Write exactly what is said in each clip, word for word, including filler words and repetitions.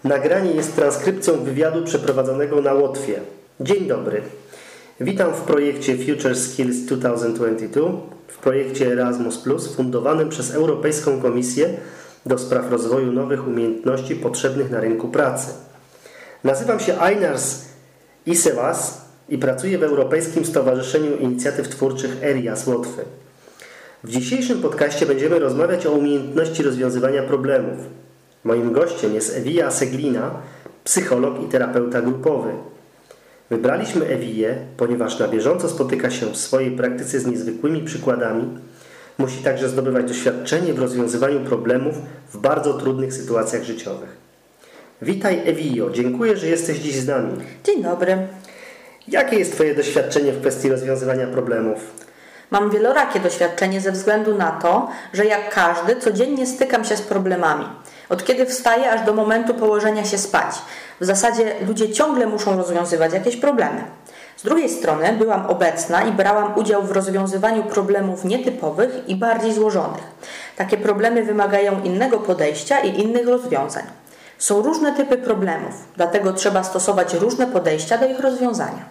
Nagranie jest transkrypcją wywiadu przeprowadzonego na Łotwie. Dzień dobry. Witam w projekcie Future Skills dwa tysiące dwudziestym drugim, w projekcie Erasmus plus, fundowanym przez Europejską Komisję do spraw rozwoju nowych umiejętności potrzebnych na rynku pracy. Nazywam się Einars Isevas i pracuję w Europejskim Stowarzyszeniu Inicjatyw Twórczych ERIA z Łotwy. W dzisiejszym podcaście będziemy rozmawiać o umiejętności rozwiązywania problemów. Moim gościem jest Ewija Seglina, psycholog i terapeuta grupowy. Wybraliśmy Ewiję, ponieważ na bieżąco spotyka się w swojej praktyce z niezwykłymi przykładami. Musi także zdobywać doświadczenie w rozwiązywaniu problemów w bardzo trudnych sytuacjach życiowych. Witaj Ewijo, dziękuję, że jesteś dziś z nami. Dzień dobry. Jakie jest Twoje doświadczenie w kwestii rozwiązywania problemów? Mam wielorakie doświadczenie ze względu na to, że jak każdy codziennie stykam się z problemami. Od kiedy wstaję aż do momentu położenia się spać. W zasadzie ludzie ciągle muszą rozwiązywać jakieś problemy. Z drugiej strony byłam obecna i brałam udział w rozwiązywaniu problemów nietypowych i bardziej złożonych. Takie problemy wymagają innego podejścia i innych rozwiązań. Są różne typy problemów, dlatego trzeba stosować różne podejścia do ich rozwiązania.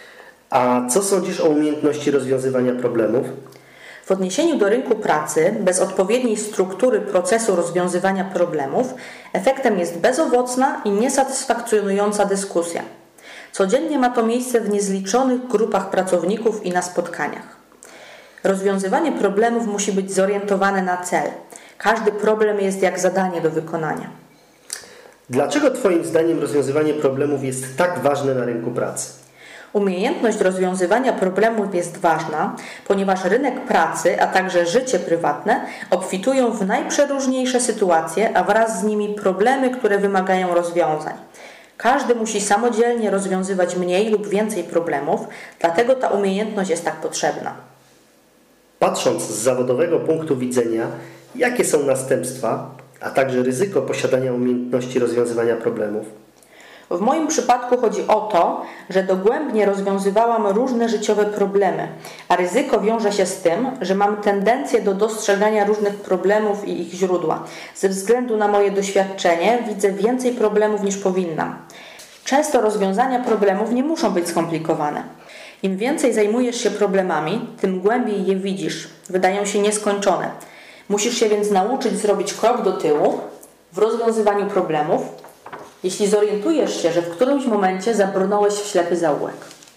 A co sądzisz o umiejętności rozwiązywania problemów? W odniesieniu do rynku pracy, bez odpowiedniej struktury procesu rozwiązywania problemów, efektem jest bezowocna i niesatysfakcjonująca dyskusja. Codziennie ma to miejsce w niezliczonych grupach pracowników i na spotkaniach. Rozwiązywanie problemów musi być zorientowane na cel. Każdy problem jest jak zadanie do wykonania. Dlaczego Twoim zdaniem rozwiązywanie problemów jest tak ważne na rynku pracy? Umiejętność rozwiązywania problemów jest ważna, ponieważ rynek pracy, a także życie prywatne obfitują w najprzeróżniejsze sytuacje, a wraz z nimi problemy, które wymagają rozwiązań. Każdy musi samodzielnie rozwiązywać mniej lub więcej problemów, dlatego ta umiejętność jest tak potrzebna. Patrząc z zawodowego punktu widzenia, jakie są następstwa, a także ryzyko posiadania umiejętności rozwiązywania problemów? W moim przypadku chodzi o to, że dogłębnie rozwiązywałam różne życiowe problemy, a ryzyko wiąże się z tym, że mam tendencję do dostrzegania różnych problemów i ich źródła. Ze względu na moje doświadczenie widzę więcej problemów niż powinnam. Często rozwiązania problemów nie muszą być skomplikowane. Im więcej zajmujesz się problemami, tym głębiej je widzisz. Wydają się nieskończone. Musisz się więc nauczyć zrobić krok do tyłu w rozwiązywaniu problemów, jeśli zorientujesz się, że w którymś momencie zabrnąłeś w ślepy zaułek.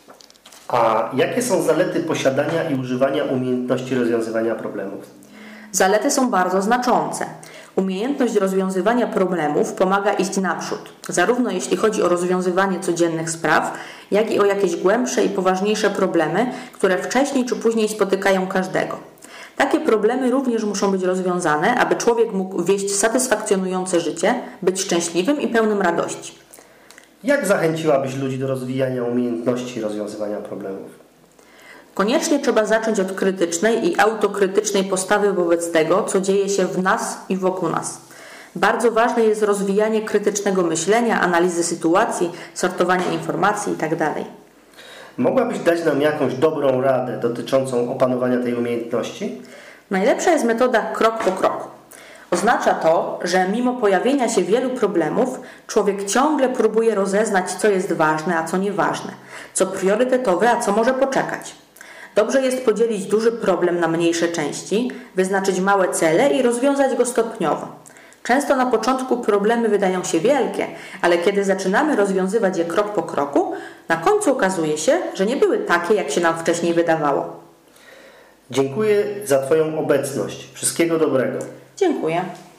A jakie są zalety posiadania i używania umiejętności rozwiązywania problemów? Zalety są bardzo znaczące. Umiejętność rozwiązywania problemów pomaga iść naprzód, zarówno jeśli chodzi o rozwiązywanie codziennych spraw, jak i o jakieś głębsze i poważniejsze problemy, które wcześniej czy później spotykają każdego. Takie problemy również muszą być rozwiązane, aby człowiek mógł wieść satysfakcjonujące życie, być szczęśliwym i pełnym radości. Jak zachęciłabyś ludzi do rozwijania umiejętności rozwiązywania problemów? Koniecznie trzeba zacząć od krytycznej i autokrytycznej postawy wobec tego, co dzieje się w nas i wokół nas. Bardzo ważne jest rozwijanie krytycznego myślenia, analizy sytuacji, sortowania informacji itd. Mogłabyś dać nam jakąś dobrą radę dotyczącą opanowania tej umiejętności? Najlepsza jest metoda krok po kroku. Oznacza to, że mimo pojawienia się wielu problemów, człowiek ciągle próbuje rozeznać, co jest ważne, a co nieważne, co priorytetowe, a co może poczekać. Dobrze jest podzielić duży problem na mniejsze części, wyznaczyć małe cele i rozwiązać go stopniowo. Często na początku problemy wydają się wielkie, ale kiedy zaczynamy rozwiązywać je krok po kroku, na końcu okazuje się, że nie były takie, jak się nam wcześniej wydawało. Dziękuję za Twoją obecność. Wszystkiego dobrego. Dziękuję.